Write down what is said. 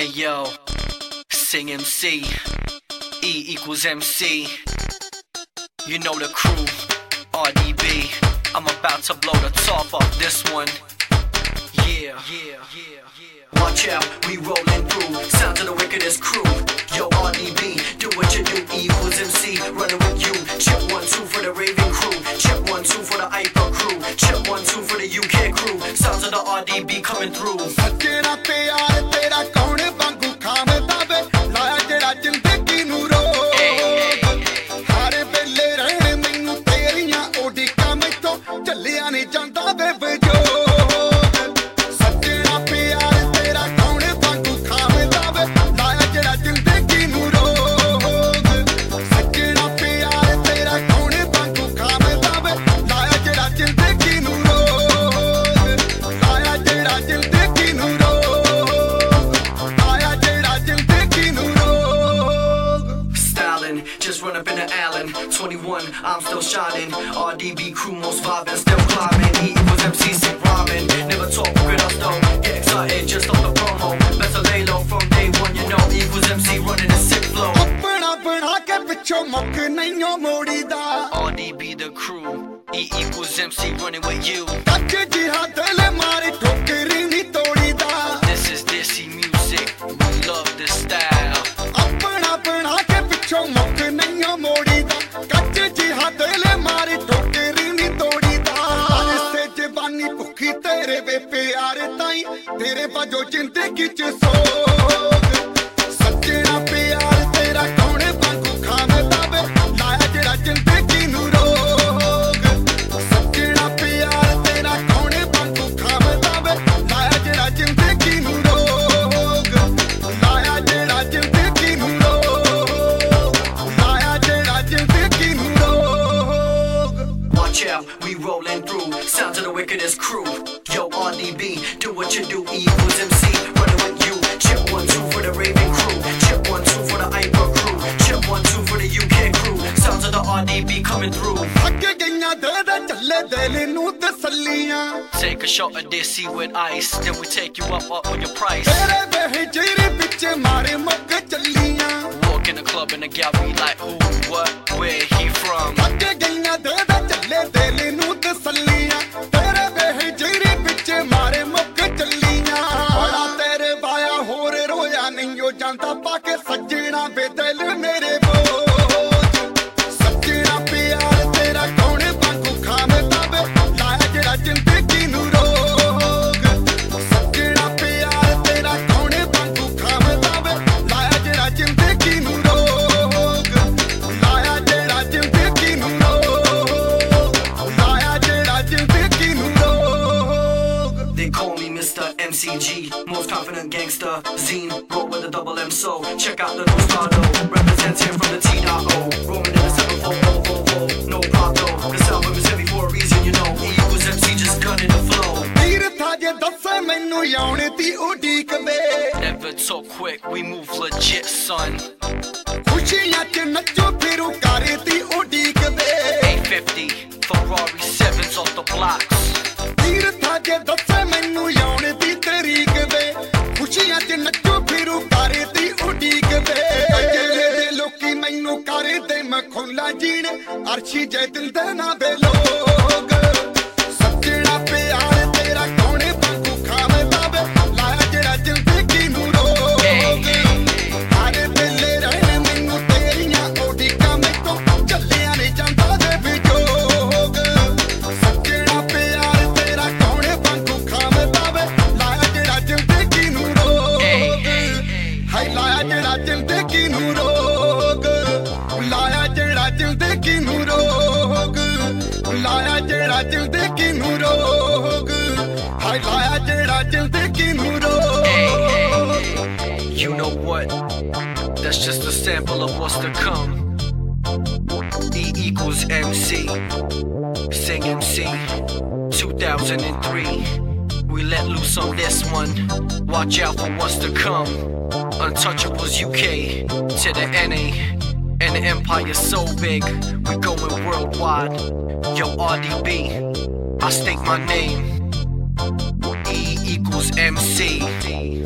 yo, sing MC, E equals MC. You know the crew, RDB. I'm about to blow the top off this one. Yeah. Watch out, we rollin' through. Sound of the wickedest crew. Yo, RDB, do what you do. E equals MC, running with you. Check 1, 2 for the Raven crew. Check 1, 2 for the Iper crew. Check 1, 2 for the UK crew. Sounds of the RDB coming through. ਸੱਜਣਾ ਪਿਆਰ ਤੇਰਾ ਕੌਣ ਵਾਂਗੂ ਖਾਂਦਾ ਵੇ ਲਾਇਆ ਜਿਹੜਾ ਜ਼ਿੰਦਗੀ ਨੂੰ ਰੋਗ ਹਰ ਵੇਲੇ ਰਹਿਣ ਮੈਨੂੰ ਤੇਰੀਆਂ ਉਡੀਕਾਂ ਮੈਥੋਂ ਚੱਲਿਆ ਨਹੀਂ ਜਾਂਦਾ ਵੇ ਵਜੋਗ ਸੱਜਣਾ ਪਿਆਰ ਤੇਰਾ ਕੌਣ ਵਾਂਗੂ ਖਾਂਦਾ ਵੇ ਲਾਇਆ ਜਿਹੜਾ ਜ਼ਿੰਦਗੀ ਨੂੰ ਰੋਗ ਸੱਜਣਾ ਪਿਆਰ ਤੇਰਾ ਕੌਣ ਵਾਂਗੂ ਖਾਂਦਾ ਵੇ ਲਾਇਆ ਜਿਹੜਾ ਜ਼ਿੰਦਗੀ ਨੂੰ ਰੋਗ ਲਾਇਆ ਜਿਹੜਾ ਜ਼ਿੰਦਗੀ ਨੂੰ just run up in the Allen 21, I'm still shining. RDB crew most vibing, still climbing. E equals MC, sick rhyming. Never talk with us though, get excited just off the promo. Better lay low from day one, you know. E equals MC running a sick flow. ਆਪਣਾ ਬਣਾ ਕੇ ਪਿੱਛੋਂ ਮੁੱਕ ਨਹੀਂ ਮੋੜੀਦਾ RDB the crew, E equals MC running with you. ਕੱਚ ਜਿਹਾ ਦਿਲ ਮਾਰੇ ਠੋਕਰੀ ਨਹੀਂ ਤੋੜੀਦਾ This is Desi music, we love this style. ਆਪਣਾ ਬਣਾ ਕੇ ਪਿੱਛੋਂ ਮੁੱਕ ਨਹੀਂ ਮੋੜੀਦਾ ਕੱਚ ਜਿਹਾ ਦਿਲ ਮਾਰੇ ਠੋਕਰੀ ਨਹੀਂ ਤੋੜੀਦਾ ਅਰਸੇ ਜਵਾਨੀ ਭੁੱਖੀ ਤੇਰੇ ਵੇ ਪਿਆਰ ਤਾਈ ਤੇਰੇ ਵਜੋਂ ਜ਼ਿੰਦਗੀ ਚ ਸੋਗ ਸੱਜਣਾ ਪਿਆਰ ਤੇਰਾ ਕੌਣ ਵਾਂਗੂ ਖਾਂਦਾ ਵੇ ਲਾਇਆ ਜਿਹੜਾ ਜ਼ਿੰਦਗੀ ਨੂੰ ਰੋਗ ਸੱਜਣਾ ਪਿਆਰ ਤੇਰਾ ਕੌਣ ਵਾਂਗੂ ਖਾਂਦਾ ਵੇ ਲਾਇਆ ਜਿਹੜਾ ਜ਼ਿੰਦਗੀ ਨੂੰ ਰੋਗ ਲਾਇਆ ਜਿਹੜਾ ਜ਼ਿੰਦਗੀ ਨੂੰ ਰੋਗ ਲਾਇਆ ਜਿਹੜਾ ਜ਼ਿੰਦਗੀ ਨੂੰ ਰੋਗ Watch out, we rollin' through. Sounds of the wickedest crew. Yo, RDB, do what you do. E equals MC, running with you. Chip 1, 2 for the Raven crew. Chip 1, 2 for the Iper crew. Chip 1, 2 for the UK crew. Sounds of the RDB coming through. ਅੱਗੇ ਗਈਆਂ ਦੇ ਚੱਲੇ ਦਿਲ ਨੂੰ ਤਸੱਲੀਆਂ Take a shot of Desi with ice, then we take you up on your price. ਤੇਰੇ ਵੇ ਜਿਹੜੇ ਵਿੱਚ ਮਾਰੇ ਮੁੱਕ ਚੱਲੀਆਂ Walk in the club and the gal be like, who, what, where he from? ਅੱਗੇ ਗਈਆਂ ਦੇ ਚੱਲੇ ਦਿਲ ਨੂੰ ਤਸੱਲੀਆਂ ਤੇਰੇ ਵੇ ਜਿਹੜੇ ਵਿੱਚ ਮਾਰੇ ਮੁੱਕ ਚੱਲੀਆਂ ਬੜਾ ਤੇਰੇ ਵਾਇਆ ਹੋਰ ਰੋਇਆ ਨਹੀਂ ਉਹ ਜਾਂਦਾ ਪਾ ਕੇ ਸੱਜਣਾ ਵੇ ਦਿਲ ਮੇਰੇ ਬੋਝ ਸੱਜਣਾ ਪਿਆਰ ਤੇਰਾ ਕੌਣ ਵਾਂਗੂ ਖਾਂਦਾ ਵੇ ਲਾਇਆ ਜਿਹੜਾ ਜ਼ਿੰਦਗੀ ਨੂੰ ਰੋਗ ਸੱਜਣਾ ਪਿਆਰ ਤੇਰਾ ਕੌਣ ਵਾਂਗੂ ਖਾਂਦਾ ਵੇ ਲਾਇਆ ਜਿਹੜਾ ਜ਼ਿੰਦਗੀ ਨੂੰ ਰੋਗ ਲਾਇਆ ਜਿਹੜਾ ਜ਼ਿੰਦਗੀ ਨੂੰ ਰੋਗ ਲਾਇਆ ਜਿਹੜਾ ਜ਼ਿੰਦਗੀ ਨੂੰ ਰੋਗ They call me Mr. MCG, most confident gangster. Zine, roll with a double M so. Check out the new Stado, representing from the T.O. Roaming in the 7400, no problem. This album is heavy for a reason, you know. E equals MC, just gunning the flow. ਤੀਰ ਥਾਜੇ ਦੱਸੇ ਮੈਨੂੰ ਆਉਣ ਦੀ ਉਡੀਕ ਵੇ Never talk quick, we move legit, son. ਖੁਸ਼ੀਆਂ ਚ ਨੱਚੋ ਫਿਰੂ ਕਰਦੀ ਉਡੀਕ ਵੇ 850, Ferrari 7s off the blocks. ਤੀਰ ਥਾਜੇ ਦੱਸੇ ਮੈਨੂੰ ਆਉਣ ਦੀ ਤਰੀਕ ਵੇ ਖੁਸ਼ੀਆਂ ਚ ਨੱਚੋ ਫਿਰੂ ਕਰਦੀ ਉਡੀਕ ਵੇ ਅਜਲੇ ਦੇ ਲੋਕੀ ਮੈਨੂੰ ਕਰਦੇ ਮਖੌਲਾ ਜੀਣ ਅਰਸ਼ੀ ਜੈ ਦਿਲ ਦੇ ਨਾ ਵੇ ਲੋਗ ਸੱਜਣਾ ਪਿਆਰ ਤੇਰਾ ਕੌਣ ਵਾਂਗੂ ਖਾਂਦਾ ਵੇ ਲਾਇਆ ਜਿਹੜਾ ਜ਼ਿੰਦਗੀ ਨੂੰ ਰੋਗ ਹਰ ਵੇਲੇ ਰਹਿਣ ਮੈਨੂੰ ਤੇਰੀਆਂ ਉਡੀਕਾਂ ਮੈਥੋਂ ਚੱਲਿਆ ਨਹੀਂ ਜਾਂਦਾ ਵੇ ਵਿਜੋਗ ਸੱਜਣਾ ਪਿਆਰ ਤੇਰਾ ਕੌਣ ਵਾਂਗੂ ਖਾਂਦਾ ਵੇ ਲਾਇਆ ਜਿਹੜਾ ਜ਼ਿੰਦਗੀ ਨੂੰ ਰੋਗ ਹਾਏ ਲਾਇਆ ਜਿਹੜਾ ਜ਼ਿੰਦਗੀ ਨੂੰ ਰੋਗ ਲਾਇਆ ਜਿਹੜਾ ਜ਼ਿੰਦਗੀ ਨੂੰ ਰੋਗ ਲਾਇਆ ਜਿਹੜਾ ਜ਼ਿੰਦਗੀ ਨੂੰ ਰੋਗ ਹਾਏ ਲਾਇਆ ਜਿਹੜਾ ਜ਼ਿੰਦਗੀ ਨੂੰ ਰੋਗ You know what? That's just a sample of what's to come. E equals MC, sing MC, 2003. We let loose on this one. Watch out for what's to come. Untouchables UK to the NA. And the empire's so big, we going worldwide. Yo, RDB, I state my name. E equals MC.